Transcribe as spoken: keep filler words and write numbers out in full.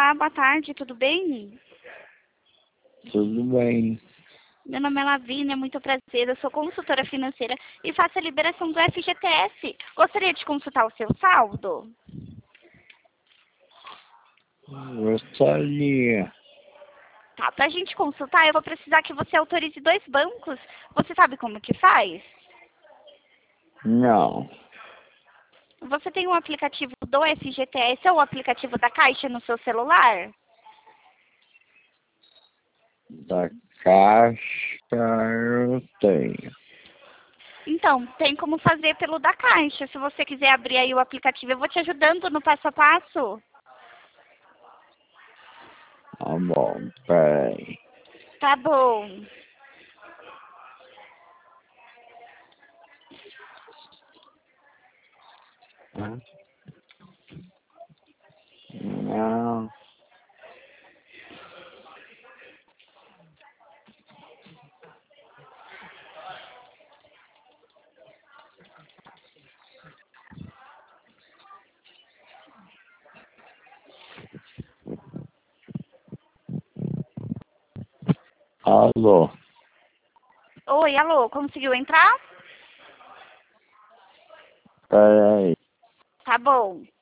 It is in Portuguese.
Olá, boa tarde, tudo bem? Tudo bem. Meu nome é Lavínia, muito prazer. Eu sou consultora financeira e faço a liberação do F G T S. Gostaria de consultar o seu saldo? Gostaria. Tá, pra gente consultar, eu vou precisar que você autorize dois bancos. Você sabe como que faz? Não. Você tem um aplicativo do F G T S ou o aplicativo da Caixa no seu celular? Da caixa eu tenho. Então, tem como fazer pelo da Caixa. Se você quiser abrir aí o aplicativo, eu vou te ajudando no passo a passo. Tá bom, peraí. Tá bom. Hã? Não. Alô? Oi, alô, conseguiu entrar? Peraí. Tá bom.